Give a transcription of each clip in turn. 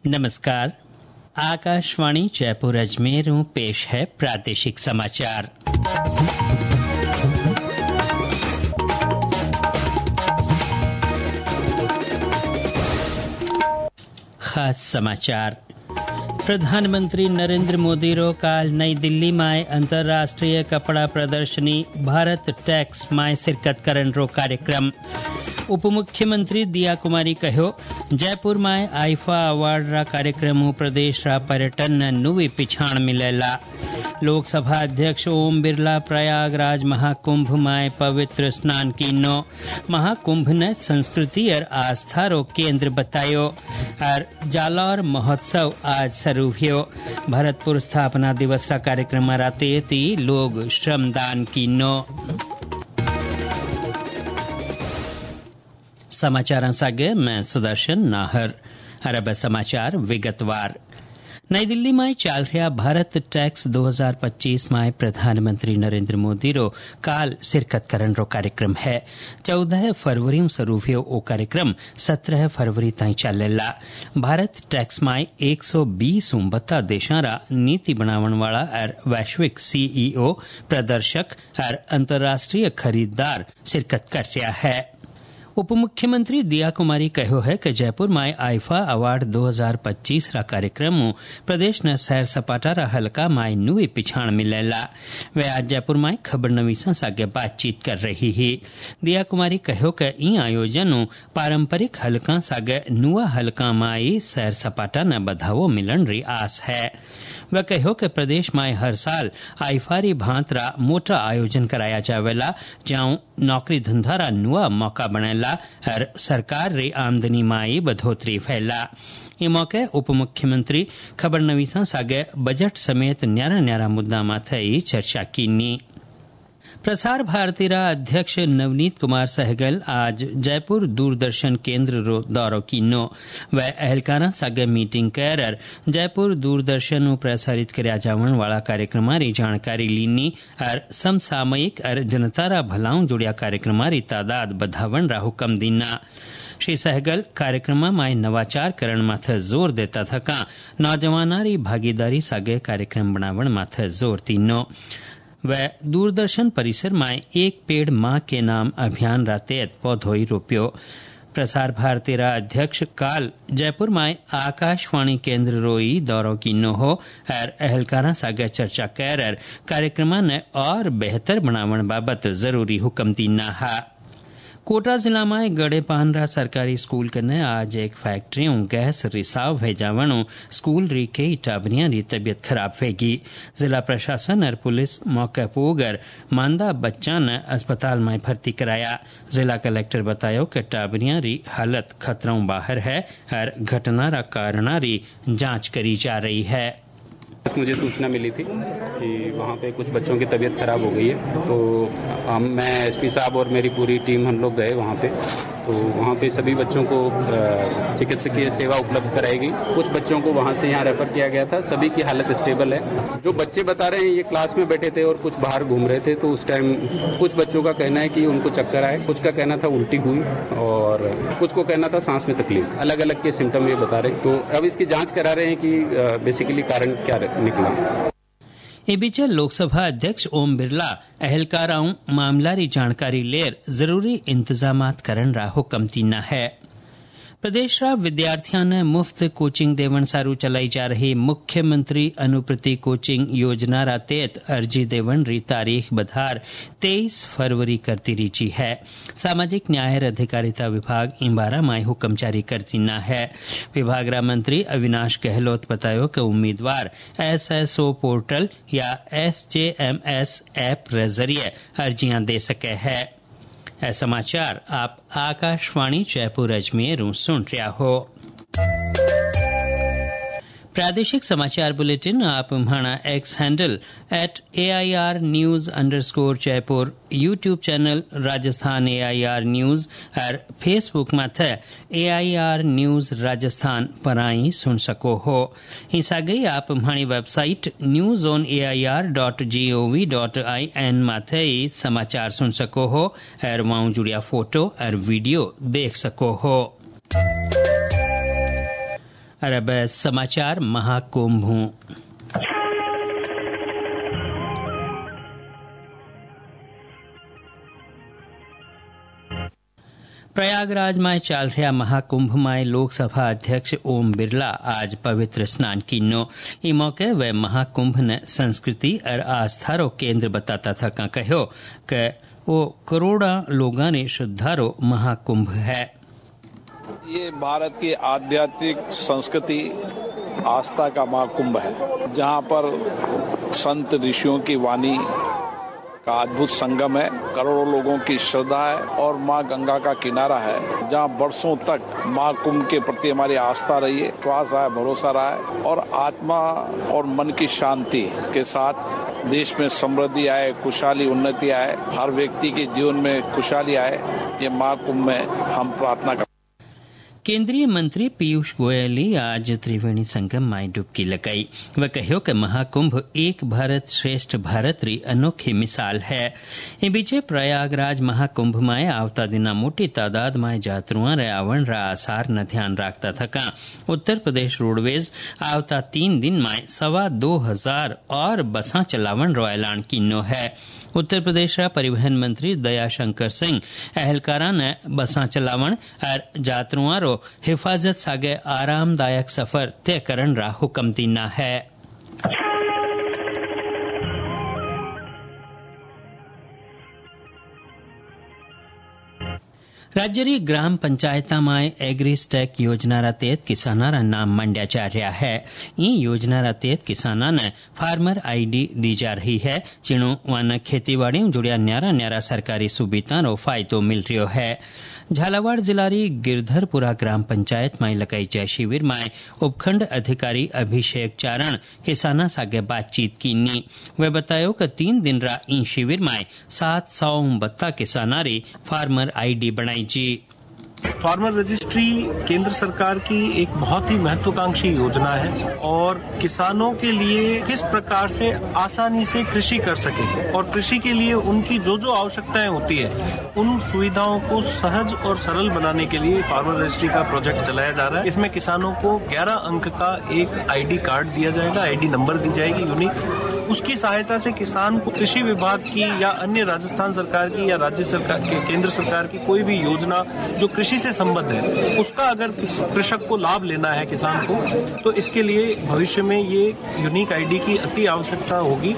नमस्कार। आकाशवाणी जयपुर अजमेर पेश है प्रादेशिक समाचार। खास समाचार। प्रधानमंत्री नरेंद्र मोदी रो काल नई दिल्ली में अंतर्राष्ट्रीय कपड़ा प्रदर्शनी भारत टेक्स में शिरकत करन रो कार्यक्रम। उप मुख्यमंत्री दिया कुमारी कहो, जयपुर में आईफा अवार्ड रा कार्यक्रम प्रदेश रा पर्यटन ने नुवी पिछाण मिलेला। लोकसभा अध्यक्ष ओम बिरला प्रयागराज महाकुंभ में पवित्र स्नान कीनो। महाकुंभ ने संस्कृति और आस्था रो केंद्र बतायो। और जालौर महोत्सव आज शुरू हुयो। भरतपुर स्थापना दिवस रा कार्यक्रम रातेती लोग श्रमदान कीनो। समाचार सागे मैं सुदर्शन नाहर। अरब समाचार विगतवार। नई दिल्ली में चल रहा भारत टैक्स 2025 में प्रधानमंत्री नरेंद्र मोदी रो काल शिरकत करन रो कार्यक्रम है। 14 फरवरी में शुरू हुयो ओ कार्यक्रम 17 फरवरी ताईं चलेला। भारत टैक्स में 120 बत्ता देशां रा नीति बनावण वाला और वैश्विक सीईओ, प्रदर्शक और अंतर्राष्ट्रीय खरीददार शिरकत कर रहा है। उप मुख्यमंत्री दिया कुमारी कहो है कि जयपुर में आईफा अवार्ड 2025 रा कार्यक्रम प्रदेश ने सैर सपाटा रा हल्का में नुई पिछाण मिलेला। वे आज जयपुर में खबर नवीसा सागे बातचीत कर रही ही। दिया कुमारी कहो कि ई आयोजन पारंपरिक हल्का सागे नुआ हल्का में सैर सपाटा ने बढ़ावो मिलन री आस है। वह कहो कि प्रदेश में हर साल आईफारी भांत रा मोटा आयोजन कराया जावेला, जाऊं नौकरी धंधा रा नुआ मौका बनेला और सरकार री आमदनी में बढ़ोतरी फैला। ये मौके उप मुख्यमंत्री खबर नवीसा सागे बजट समेत न्यारा न्यारा मुद्दा माथे चर्चा कीनी। प्रसार भारती रा अध्यक्ष नवनीत कुमार सहगल आज जयपुर दूरदर्शन केंद्र रो दौरो कीनो। वह अहलकारा सागे मीटिंग कर जयपुर दूरदर्शन प्रसारित करया जावण वाला कार्यक्रमारी जानकारी लीनी और समसामयिक और जनता रा भलाऊ जुड़िया कार्यक्रमारी तादाद बढ़ावण रा हुक्म दीना। श्री सहगल कार्यक्रम में नवाचार करण माथे जोर देता थका नौजवानारी भागीदारी सागे कार्यक्रम बनावण माथे जोर तीनो। वह दूरदर्शन परिसर में एक पेड़ माँ के नाम अभियान रातेत पौधोई रोप्यो। प्रसार भारती रा अध्यक्ष काल जयपुर में आकाशवाणी केंद्र रोई दौरों की नोहो और अहलकारा सागे चर्चा कर कार्यक्रम ने और बेहतर बनावण बाबत जरूरी हुक्म दीना हा। कोटा जिला में गड़े पानरा सरकारी स्कूल कने आज एक फैक्ट्री गैस रिसाव भेजावणु स्कूल री कई टाबरियां री तबियत खराब वेगी। जिला प्रशासन और पुलिस मौके पोगर मांदा बच्चा ने अस्पताल में भर्ती कराया। जिला कलेक्टर बतायो कि टाबरियां री हालत खतरों बाहर है और घटना रा कारणा री जांच करी जा रही है। मुझे सूचना मिली थी कि वहाँ पे कुछ बच्चों की तबीयत खराब हो गई है, तो मैं एसपी साहब और मेरी पूरी टीम हम लोग गए वहाँ पे। तो वहाँ पे सभी बच्चों को चिकित्सकीय सेवा उपलब्ध कराएगी। कुछ बच्चों को वहाँ से यहाँ रेफर किया गया था, सभी की हालत स्टेबल है। जो बच्चे बता रहे हैं ये क्लास में बैठे थे और कुछ बाहर घूम रहे थे, तो उस टाइम कुछ बच्चों का कहना है कि उनको चक्कर आए, कुछ का कहना था उल्टी हुई और कुछ को कहना था सांस में तकलीफ। अलग अलग के सिम्टम ये बता रहे। तो अब इसकी जांच करा रहे हैं कि बेसिकली कारण क्या निकला। ए बीच लोकसभा अध्यक्ष ओम बिरला अहलकाराओं मामलारी जानकारी लेर जरूरी इंतजामात करन रा हुक्म दीना है। प्रदेश रा विद्यार्थियों ने मुफ्त कोचिंग देवण सारू चलाई जा रही मुख्यमंत्री अनुप्रति कोचिंग योजना रा तहत अर्जी देवण री तारीख बधार 23 फरवरी करती रीची है। सामाजिक न्याय और अधिकारिता विभाग इम्बारा में हुक्म जारी कर दीना है। विभाग रा मंत्री अविनाश गहलोत बतायो कि उम्मीदवार SSO पोर्टल या SJMS ऐप के जरिए अर्जियां दे सके है। समाचार आप आकाशवाणी जयपुर अजमेर सुन रहा हो। प्रादेशिक समाचार बुलेटिन आप हमारा X handle @AIR News_Jaipur, YouTube channel Rajasthan AIR News और फेसबुक माथे AIR News राजस्थान पर आई सुन सको हो। इसा गई आप हमारी वेबसाइट newsonair.gov.in माथे समाचार सुन सको हो और वहाँ जुड़िया फोटो और वीडियो देख सको हो। और अब समाचार महाकुंभ। प्रयागराज में चाल रहा महाकुंभ में लोकसभा अध्यक्ष ओम बिरला आज पवित्र स्नान कीनो। ई मौके वे महाकुंभ ने संस्कृति और आस्था रो केंद्र बताता था का कहो कि वो करोड़ा लोगों ने श्रद्धारो महाकुंभ है। ये भारत की आध्यात्मिक संस्कृति आस्था का महाकुंभ है, जहाँ पर संत ऋषियों की वाणी का अद्भुत संगम है, करोड़ों लोगों की श्रद्धा है और माँ गंगा का किनारा है, जहाँ बरसों तक माँ कुंभ के प्रति हमारी आस्था रही है, विश्वास रहा है, भरोसा रहा है और आत्मा और मन की शांति के साथ देश में समृद्धि आए, खुशहाली उन्नति आए, हर व्यक्ति के जीवन में खुशहाली आए, ये माँ कुंभ में हम प्रार्थना करते। केंद्रीय मंत्री पीयूष गोयल आज त्रिवेणी संगम में डुबकी लगाई। वह कहो कि महाकुंभ एक भारत श्रेष्ठ भारत री अनोखी मिसाल है। इन बीचे प्रयागराज महाकुंभ में आवता दिना मोटी तादाद में यात्रुओं रे आवण रा आसार न ध्यान रखता थका। उत्तर प्रदेश रोडवेज आवता 3 दिन में 2,25,000 और बसा चलावण रो ऐलान कीनो है। उत्तर प्रदेश रा परिवहन मंत्री दयाशंकर सिंह अहलकारा ने बसा चलावण और यात्रुओं रो हिफाजत सागे आरामदायक सफर तय करन रा हुक्म दीना है। राज्य री ग्राम पंचायता में एग्रीस्टेक योजना रा तहत किसाना रा नाम मंड्या जा रहा है। ई योजना रा तहत किसाना ने फार्मर आईडी दी जा रही है, जिणु वन खेतीबाड़ी जुड़िया न्यारा न्यारा सरकारी सुविधा रो फायदो मिल रहा है। झालावाड़ जिला री गिरधरपुरा ग्राम पंचायत में लगाई जय शिविर में उपखंड अधिकारी अभिषेक चारण किसाना सागे बातचीत कीनी। वे बतायो कि 3 दिन रा इन शिविर में 759 किसाना री फार्मर आईडी बनाई जी। फार्मर रजिस्ट्री केंद्र सरकार की एक बहुत ही महत्वाकांक्षी योजना है और किसानों के लिए किस प्रकार से आसानी से कृषि कर सके और कृषि के लिए उनकी जो जो आवश्यकताएं होती है उन सुविधाओं को सहज और सरल बनाने के लिए फार्मर रजिस्ट्री का प्रोजेक्ट चलाया जा रहा है। इसमें किसानों को 11 अंक का एक आईडी कार्ड दिया जाएगा, आईडी नंबर दी जाएगी यूनिक। उसकी सहायता से किसान को कृषि विभाग की या अन्य राजस्थान सरकार की या राज्य सरकार के केंद्र सरकार की कोई भी योजना जो कृषि से संबद्ध है उसका अगर कृषक को लाभ लेना है किसान को, तो इसके लिए भविष्य में ये यूनिक आईडी की अति आवश्यकता होगी।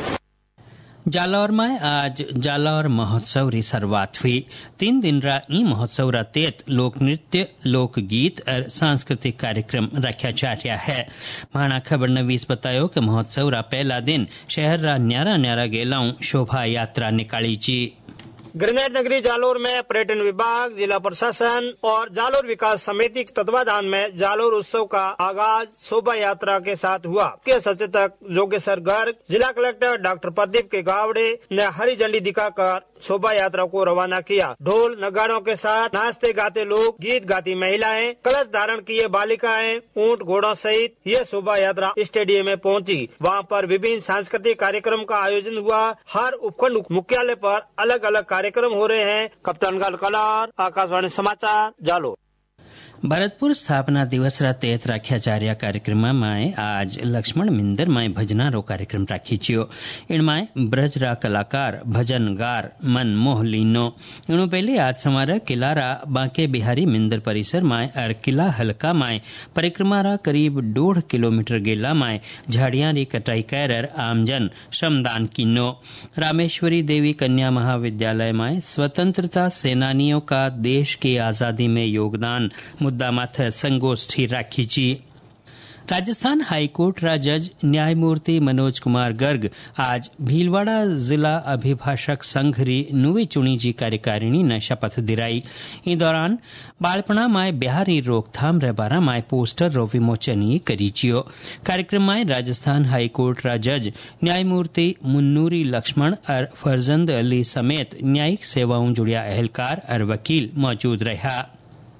जालौर में आज जालौर महोत्सव री शुरुआत हुई। 3 दिन रा ई महोत्सव रा तहत लोक नृत्य, लोकगीत और सांस्कृतिक कार्यक्रम रखा जा रहा है। महाना खबर नवीस बतायो कि महोत्सव रा पहला दिन शहर रा न्यारा न्यारा गेलाऊ शोभा यात्रा निकाली जी। ग्रेनेड नगरी जालोर में पर्यटन विभाग, जिला प्रशासन और जालोर विकास समिति के तत्वाधान में जालोर उत्सव का आगाज शोभा यात्रा के साथ हुआ। मुख्य सचेतक जोगेश्वर गर्ग, जिला कलेक्टर डॉक्टर प्रदीप के गावड़े ने हरी झंडी दिखाकर शोभा यात्रा को रवाना किया। ढोल नगाड़ों के साथ नाचते गाते लोग, गीत गाती महिलाएं, कलश धारण किए बालिकाएं, ऊंट घोड़ों सहित ये शोभा यात्रा स्टेडियम में पहुंची। वहां पर विभिन्न सांस्कृतिक कार्यक्रम का आयोजन हुआ। हर उपखंड मुख्यालय पर अलग अलग कार्यक्रम हो रहे हैं। कप्तानगढ़ कलार, आकाशवाणी समाचार, जालोर। भरतपुर स्थापना दिवस रा तहत रखा जा रहा कार्यक्रम में आज लक्ष्मण मिंदर में भजना रो कार्यक्रम राखी छियो। इनमें ब्रज रा कलाकार भजनगार मन मोह लीनो। इनु पहले आज समारोह किला रा बांके बिहारी मिंदर परिसर में और किला हल्का में परिक्रमा रा करीब 1.5 किलोमीटर गेला में झाड़ियां री कटाई कर आमजन श्रमदान कीनो। रामेश्वरी देवी कन्या महाविद्यालय में स्वतंत्रता सेनानियों का देश की आजादी में योगदान मुद्दा माथे संगोष्ठी राखी जी। राजस्थान हाईकोर्ट रा जज न्यायमूर्ति मनोज कुमार गर्ग आज भीलवाड़ा जिला अभिभाषक संघ री नुवी चुनी जी कार्यकारिणी ने शपथ दिलाई। इस दौरान बालपणा में बिहारी रोकथाम रे बारा में पोस्टर रो विमोचन करी जियो। कार्यक्रम में राजस्थान हाईकोर्ट रा जज न्यायमूर्ति मुन्नूरी लक्ष्मण और फरजंद अली समेत न्यायिक सेवाओं जुड़िया अहलकार और वकील मौजूद रहा।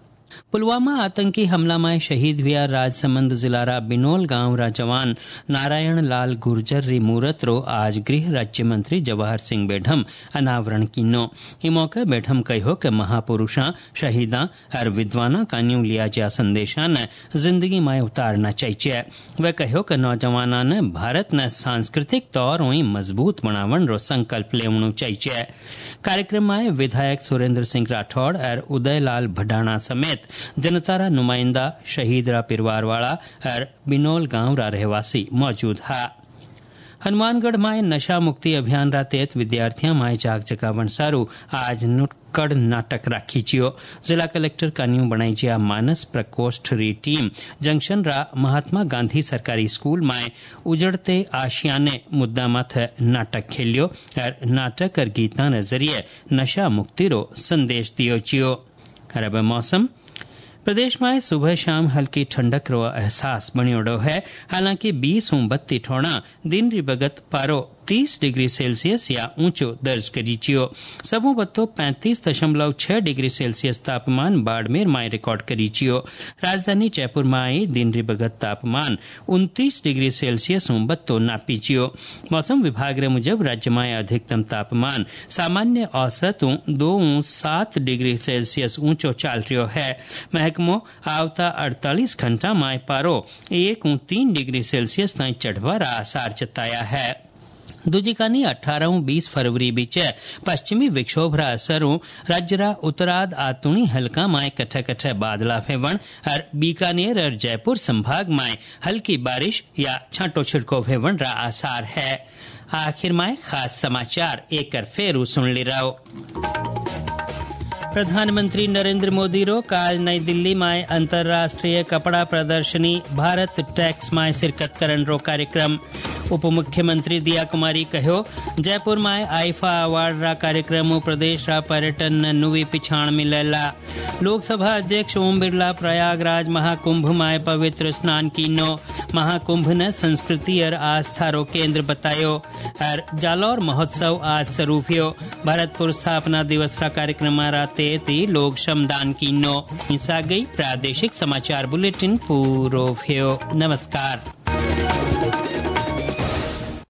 पुलवामा आतंकी हमला में शहीद हुआ राजसमंद जिलारा बिनोल गांव रा जवान नारायण लाल गुर्जर री मूरत रो आज गृह राज्य मंत्री जवाहर सिंह बेढम अनावरण कीनो। ई मौके बेढम कहो कि महापुरुषा शहीदा और विद्वाना कान्यू लिया जा संदेशा ने जिंदगी में उतारना चाहिए। वे कहो कि नौजवाना ने भारत ने सांस्कृतिक तौर ही मजबूत बनावन रो संकल्प लेवणु चाहिए। कार्यक्रम में विधायक सुरेंद्र सिंह राठौड़ और उदयलाल भडाना समेत जनता रा नुमाइंदा शहीद रा परिवार वाला और बिनोल गांव रा रहवासी मौजूद हा। हनुमानगढ़ में नशा मुक्ति अभियान रा तहत विद्यार्थियों में जाग जगावन सारू आज नुक्कड़ नाटक राखी चियो। जिला कलेक्टर कान्यू बनाई जिया मानस प्रकोष्ठ री टीम जंक्शन रा महात्मा गांधी सरकारी स्कूल में उजड़ते आशियाने मुद्दा माथे नाटक खेलियो और नाटक और गीता ने जरिए नशा मुक्ति रो संदेश दियो चियो। और मौसम प्रदेश में सुबह शाम हल्की ठंडक रो एहसास बनियोड़ो है। हालांकि 20-32 ठोणा दिन री बगत पारो 30 डिग्री सेल्सियस या ऊंचो दर्ज करीचियो। सबू बत्तो 35.6 डिग्री सेल्सियस तापमान बाड़मेर में रिकॉर्ड करीचियो। राजधानी जयपुर में दिन री बगत तापमान 29 डिग्री सेल्सियस बत्तो नापीचियो। मौसम विभाग रे मुजब राज्य में अधिकतम तापमान सामान्य औसत 2-7 डिग्री सेल्सियस ऊंचो चाल रह्यो है। महकमो आवता 48 घंटा में पारो 1-3 डिग्री सेल्सियस ताई चढ़वा रा आसार जताया है। दूजी कानी 18-20 फरवरी बीच पश्चिमी विक्षोभ रा असरों राज्य रा उत्तराद आतुणी हल्का में कठे कठे बादला फेवण और बीकानेर और जयपुर संभाग में हल्की बारिश या छांटो छिड़को फेवण रा आसार है। आखिर में खास समाचार एक फेरू सुन ली रहो। प्रधानमंत्री नरेंद्र मोदी रो काल नई दिल्ली में अंतर्राष्ट्रीय कपड़ा प्रदर्शनी भारत टैक्स में शिरकत करन रो कार्यक्रम। उप मुख्यमंत्री दिया कुमारी कहो जयपुर में आईफा अवार्ड रा कार्यक्रम प्रदेश रा पर्यटन ने नुवी पिछाण मिलेला। लोकसभा अध्यक्ष ओम बिरला प्रयागराज महाकुंभ में पवित्र स्नान कीनो। महाकुंभ ने संस्कृति और आस्था रो केंद्र बतायो। और जालौर महोत्सव आज शुरू हुयो। भरतपुर स्थापना दिवस रा कार्यक्रम राते लोग श्रमदान कीनो। हिंसा गई प्रादेशिक समाचार बुलेटिन पूरो भयो। नमस्कार।